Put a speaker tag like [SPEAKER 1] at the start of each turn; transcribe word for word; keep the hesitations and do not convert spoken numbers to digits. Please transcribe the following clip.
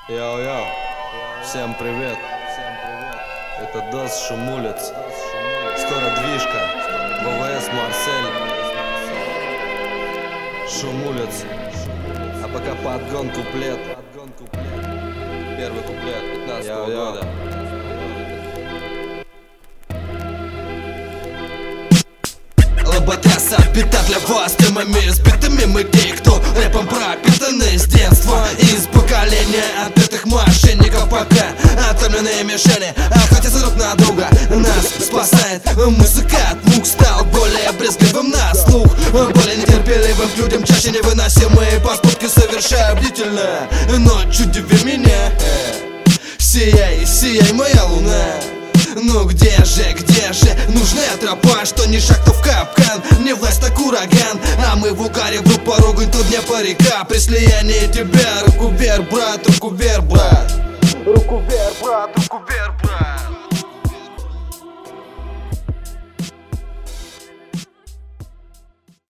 [SPEAKER 1] Йоу-йоу, всем привет. Это Дос Шумулец. Скоро движка. ВВС Марсель. Шумулец. А пока подгон куплет. Первый куплет пятнадцатого года.
[SPEAKER 2] Лоботряса бита для вас, темами сбитыми мы те, кто рэпом пропитаны с детства. Из поколения отбитых мошенников, пока отомленные мишени охотятся друг на друга. Нас спасает музыка от мук, стал более брезгливым на слух, более нетерпеливым к людям, чаще невыносимые поступки совершаю бдительно. Ночью удиви меня, сияй, сияй, моя луна. Ну где же, где же нужная тропа, что ни шаг, то в капкан, не власть, так ураган. А мы в угаре, группа ругань, тут не парика. При слиянии тебя руку вверх, брат, руку вверх, брат.